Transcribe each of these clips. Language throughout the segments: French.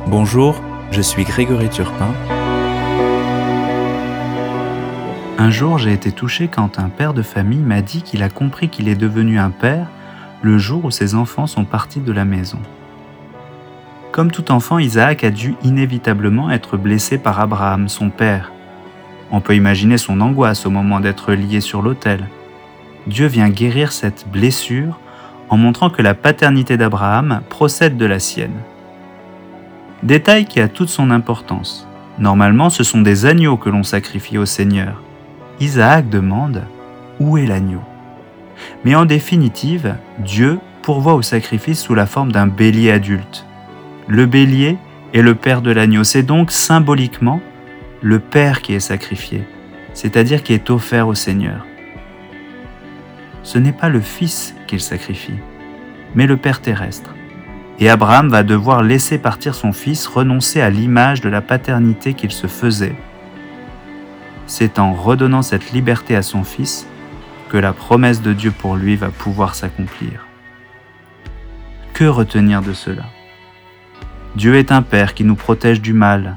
Bonjour, je suis Grégory Turpin. Un jour, j'ai été touché quand un père de famille m'a dit qu'il a compris qu'il est devenu un père le jour où ses enfants sont partis de la maison. Comme tout enfant, Isaac a dû inévitablement être blessé par Abraham, son père. On peut imaginer son angoisse au moment d'être lié sur l'autel. Dieu vient guérir cette blessure en montrant que la paternité d'Abraham procède de la sienne. Détail qui a toute son importance. Normalement, ce sont des agneaux que l'on sacrifie au Seigneur. Isaac demande « Où est l'agneau ?» Mais en définitive, Dieu pourvoit au sacrifice sous la forme d'un bélier adulte. Le bélier est le père de l'agneau, c'est donc symboliquement le père qui est sacrifié, c'est-à-dire qui est offert au Seigneur. Ce n'est pas le fils qu'il sacrifie, mais le père terrestre. Et Abraham va devoir laisser partir son fils, renoncer à l'image de la paternité qu'il se faisait. C'est en redonnant cette liberté à son fils que la promesse de Dieu pour lui va pouvoir s'accomplir. Que retenir de cela ? Dieu est un Père qui nous protège du mal,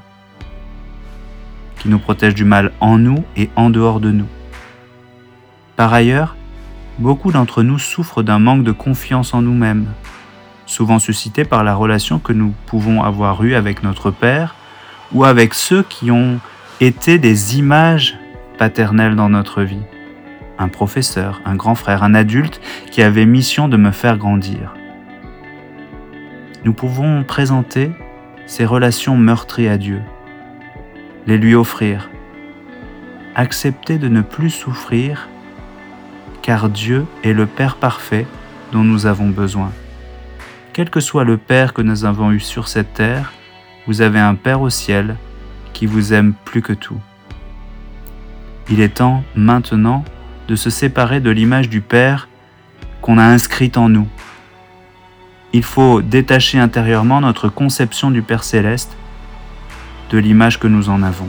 en nous et en dehors de nous. Par ailleurs, beaucoup d'entre nous souffrent d'un manque de confiance en nous-mêmes, souvent suscité par la relation que nous pouvons avoir eue avec notre Père ou avec ceux qui ont été des images paternelles dans notre vie. Un professeur, un grand frère, un adulte qui avait mission de me faire grandir. Nous pouvons présenter ces relations meurtries à Dieu, les lui offrir, accepter de ne plus souffrir, car Dieu est le Père parfait dont nous avons besoin. Quel que soit le Père que nous avons eu sur cette terre, vous avez un Père au ciel qui vous aime plus que tout. Il est temps maintenant de se séparer de l'image du Père qu'on a inscrite en nous. Il faut détacher intérieurement notre conception du Père céleste de l'image que nous en avons.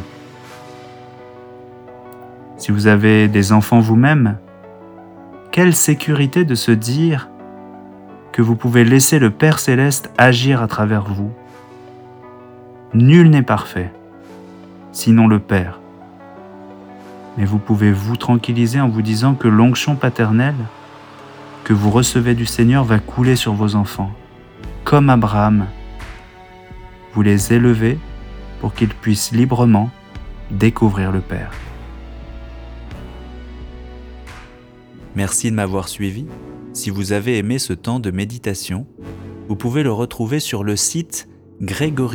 Si vous avez des enfants vous-même, quelle sécurité de se dire que vous pouvez laisser le Père céleste agir à travers vous. Nul n'est parfait, sinon le Père. Mais vous pouvez vous tranquilliser en vous disant que l'onction paternelle que vous recevez du Seigneur va couler sur vos enfants. Comme Abraham, vous les élevez pour qu'ils puissent librement découvrir le Père. Merci de m'avoir suivi. Si vous avez aimé ce temps de méditation, vous pouvez le retrouver sur le site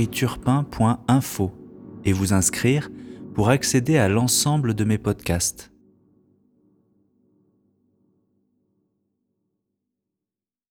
gregoryturpin.info et vous inscrire pour accéder à l'ensemble de mes podcasts.